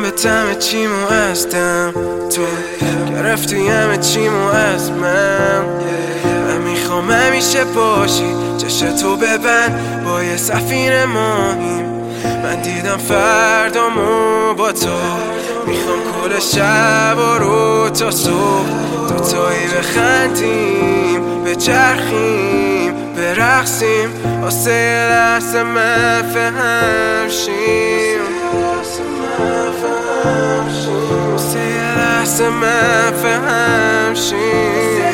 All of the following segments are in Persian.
به تم چیمو هستم، تو گرفتی همه چیمو از من میخوام همیشه باشی، چشم تو ببند با یه سفینه ماهیم. من دیدم فردامو با تو، میخوام کل شب و رو تا صبح دوتایی بخندیم، بچرخیم، برقصیم، واسه یه لحظه مفهم شیم، واسه یه لحظه مفهم شیم،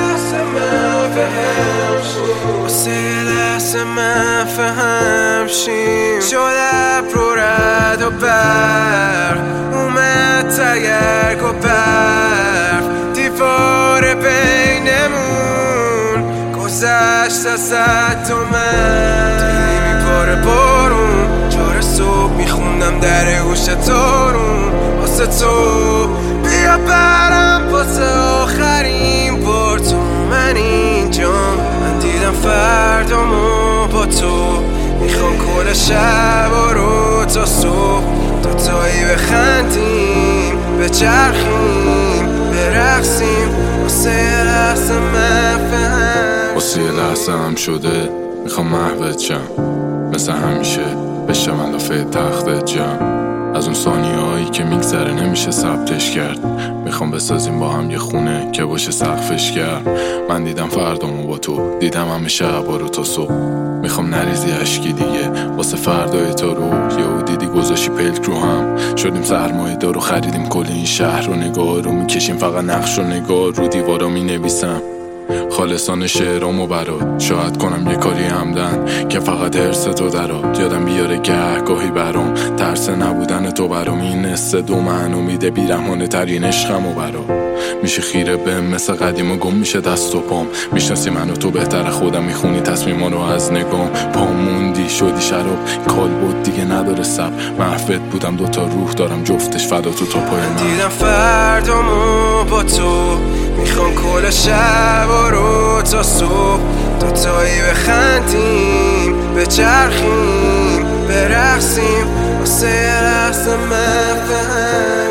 واسه یه لحظه مفهم شیم. شده رو رد و برق اومد تگرگ و برف، دیوار بینمون گذشت از صد و من. دیدی میباره بارون، چهار صبح میخوندم در گوش تارون واسه تو. بیا برم واسه آخرین بار، تو من اینجام. من دیدم فردامو با تو، میخوام کل شب و رو تا صبح دوتایی بخندیم، بچرخیم، برقصیم، واسه یه لحظه مفهم. واسه یه لحظه هم شده میخوام محوت شم، مثل همیشه بشم علافه تختت جم. از اون ثانیه هایی که میگذره نمیشه ثبتش کرد، میخوام بسازیم با هم یه خونه که باشه سقفش کرد. من دیدم فردامو با تو، دیدم همه شبا رو تا صبح. میخوام نریزی عشقی دیگه واسه فردای تو رو. یهو دیدی گذاشی پلک رو هم، شدیم سرمایه دار و خریدیم کل این شهر رو. نگاه رو میکشیم فقط نقش و نگاه رو دیوارا مینویسم خالصان شعرامو برات. شاید کنم یه کاری همدن که فقط حرس تو درات. یادم بیاره گاهی برام ترس نبودن تو برام. این نسته دو من امیده بیرحمانه ترین عشقمو برات. میشه خیره بهم مثل قدیم و گم میشه دست و پام. میشناسی منو تو بهتر خودم، میخونی تصمیما رو از نگام. پام موندی شدی شراب، کال بود دیگه نداره سب. محفت بودم دوتا روح دارم جفتش فدا تو پای من. دیدم فردامو با تو، میخوام کل شب و رو تا صبح دوتایی بخندیم، بچرخیم، برقصیم، واسه یه لحظه مفهم